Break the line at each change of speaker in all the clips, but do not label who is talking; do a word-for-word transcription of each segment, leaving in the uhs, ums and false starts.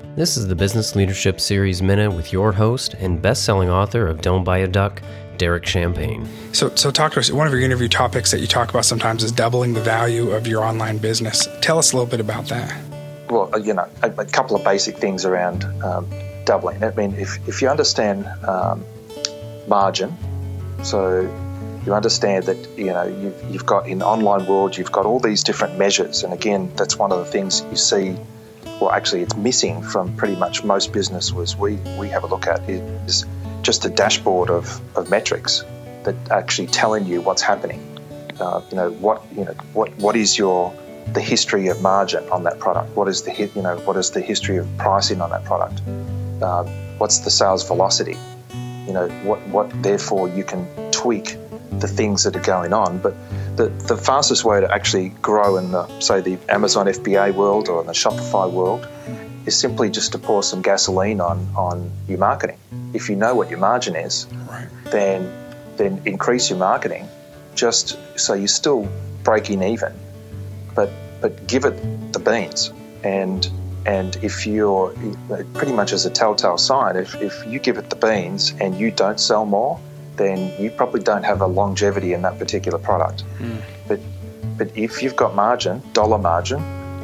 This is the Business Leadership Series Minute with your host and best-selling author of Don't Buy a Duck, Derek Champagne.
So, so talk to us. One of your interview topics that you talk about sometimes is doubling the value of your online business. Tell us a little bit about that.
Well, you know, a, a couple of basic things around um, doubling. I mean, if, if you understand um, margin, so you understand that, you know, you've, you've got in the online world, you've got all these different measures. And again, that's one of the things you see, well, actually it's missing from pretty much most businesses we, we have a look at is just a dashboard of, of metrics that actually telling you what's happening. Uh, you know, what, you know, what, what is your, the history of margin on that product? What is the, you know, what is the history of pricing on that product? Uh, what's the sales velocity? You know, what, what, therefore you can tweak the things that are going on. But the, the fastest way to actually grow in the, say, the Amazon F B A world or in the Shopify world is simply just to pour some gasoline on, on your marketing. If you know what your margin is, right. then then increase your marketing just so you're still breaking even, but but give it the beans. And and if you're pretty much as a telltale sign, if, if you give it the beans and you don't sell more, then you probably don't have a longevity in that particular product. Mm. But but if you've got margin, dollar margin,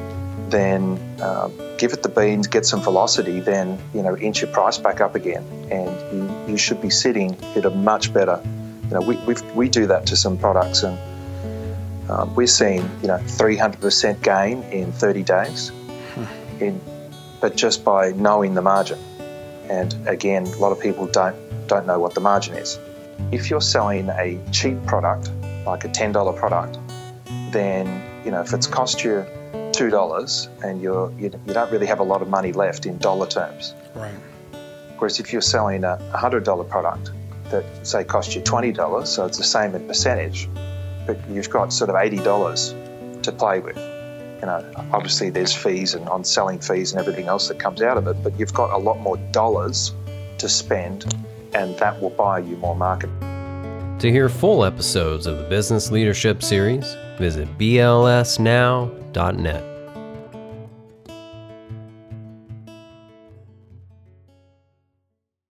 then um, give it the beans, get some velocity, then, you know, inch your price back up again, and you, you should be sitting at a much better, you know, we we've, we do that to some products, and um, we're seeing, you know, three hundred percent gain in thirty days, hmm. in, but just by knowing the margin. And again, a lot of people don't don't know what the margin is. If you're selling a cheap product, like a ten dollar product, then, you know, if it's cost you two dollars and you're, you, you don't really have a lot of money left in dollar terms.
Right.
Whereas if you're selling a one hundred dollar product that, say, cost you twenty dollars, so it's the same in percentage, but you've got sort of eighty dollars to play with. You know, obviously there's fees and on selling fees and everything else that comes out of it, but you've got a lot more dollars to spend, and that will buy you more market.
To hear full episodes of the Business Leadership Series, visit b l s now dot net.